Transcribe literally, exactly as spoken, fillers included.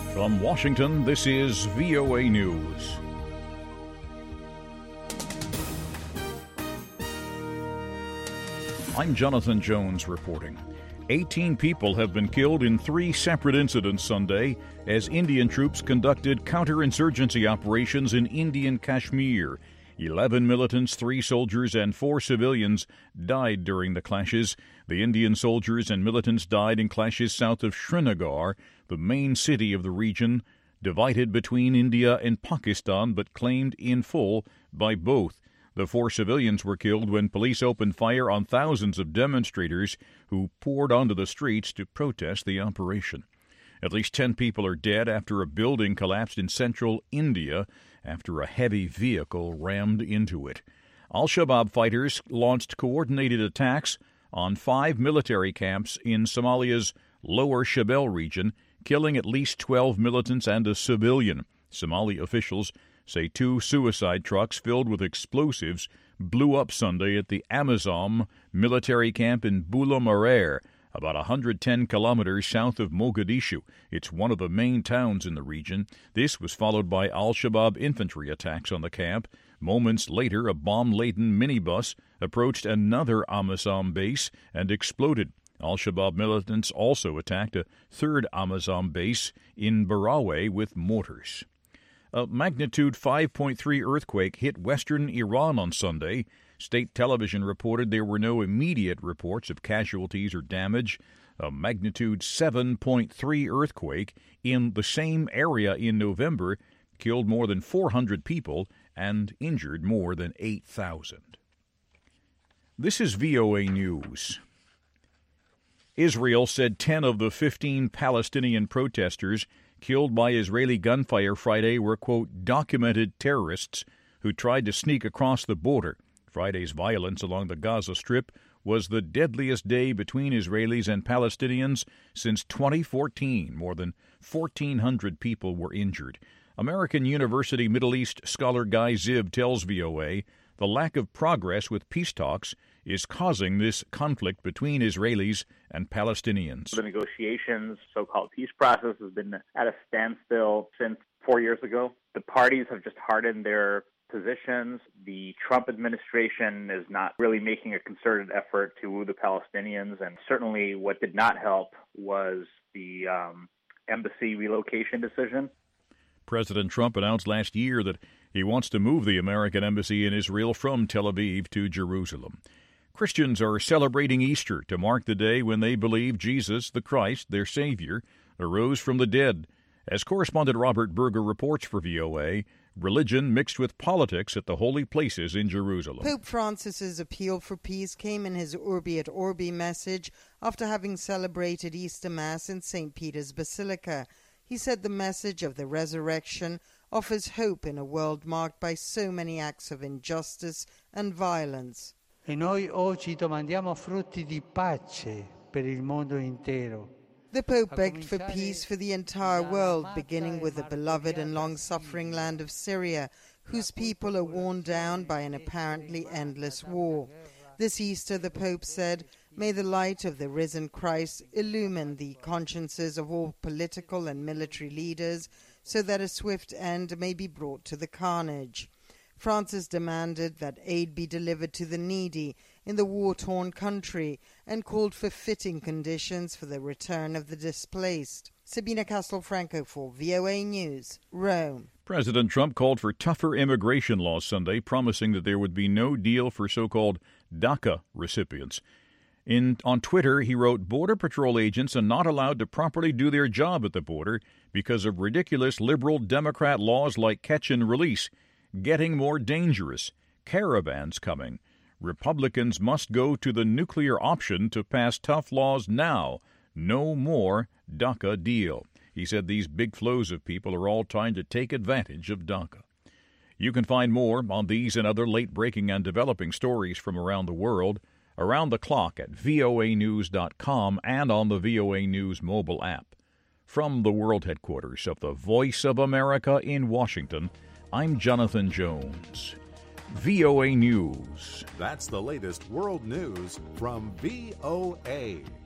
From Washington, this is V O A News. I'm Jonathan Jones reporting. eighteen people have been killed in three separate incidents Sunday as Indian troops conducted counterinsurgency operations in Indian Kashmir. Eleven militants, three soldiers, and four civilians died during the clashes. The Indian soldiers and militants died in clashes south of Srinagar, the main city of the region, divided between India and Pakistan, but claimed in full by both. The four civilians were killed when police opened fire on thousands of demonstrators who poured onto the streets to protest the operation. At least ten people are dead after a building collapsed in central India after a heavy vehicle rammed into it. Al-Shabaab fighters launched coordinated attacks on five military camps in Somalia's lower Shabelle region, killing at least twelve militants and a civilian. Somali officials say two suicide trucks filled with explosives blew up Sunday at the Amazon military camp in Bula Marer, about one hundred ten kilometers south of Mogadishu. It's one of the main towns in the region. This was followed by Al-Shabaab infantry attacks on the camp. Moments later, a bomb-laden minibus approached another Amazon base and exploded. Al-Shabaab militants also attacked a third Amazon base in Barawe with mortars. A magnitude five point three earthquake hit western Iran on Sunday. State television reported there were no immediate reports of casualties or damage. A magnitude seven point three earthquake in the same area in November killed more than four hundred people and injured more than eight thousand. This is V O A News. Israel said ten of the fifteen Palestinian protesters killed by Israeli gunfire Friday were, quote, documented terrorists who tried to sneak across the border. Friday's violence along the Gaza Strip was the deadliest day between Israelis and Palestinians since twenty fourteen. More than fourteen hundred people were injured. American University Middle East scholar Guy Zib tells V O A the lack of progress with peace talks is causing this conflict between Israelis and Palestinians. The negotiations, so-called peace process, has been at a standstill since four years ago. The parties have just hardened their positions. The Trump administration is not really making a concerted effort to woo the Palestinians, and certainly what did not help was the um, embassy relocation decision. President Trump announced last year that he wants to move the American embassy in Israel from Tel Aviv to Jerusalem. Christians are celebrating Easter to mark the day when they believe Jesus, the Christ, their Savior, arose from the dead. As correspondent Robert Berger reports for V O A, religion mixed with politics at the holy places in Jerusalem. Pope Francis's appeal for peace came in his Urbi et Orbi message after having celebrated Easter Mass in Saint Peter's Basilica. He said the message of the resurrection offers hope in a world marked by so many acts of injustice and violence. E noi oggi domandiamo frutti di pace per il mondo intero. The Pope begged for peace for the entire world, beginning with the beloved and long-suffering land of Syria, whose people are worn down by an apparently endless war. This Easter, the Pope said, may the light of the risen Christ illumine the consciences of all political and military leaders so that a swift end may be brought to the carnage. Francis demanded that aid be delivered to the needy in the war-torn country and called for fitting conditions for the return of the displaced. Sabina Castelfranco for V O A News, Rome. President Trump called for tougher immigration laws Sunday, promising that there would be no deal for so-called DACA recipients. In, on Twitter, he wrote, Border Patrol agents are not allowed to properly do their job at the border because of ridiculous liberal Democrat laws like catch and release. Getting more dangerous. Caravans coming. Republicans must go to the nuclear option to pass tough laws now. No more DACA deal. He said these big flows of people are all trying to take advantage of DACA. You can find more on these and other late-breaking and developing stories from around the world around the clock at V O A news dot com and on the V O A News mobile app. From the world headquarters of the Voice of America in Washington, I'm Jonathan Jones. V O A News. That's the latest world news from V O A.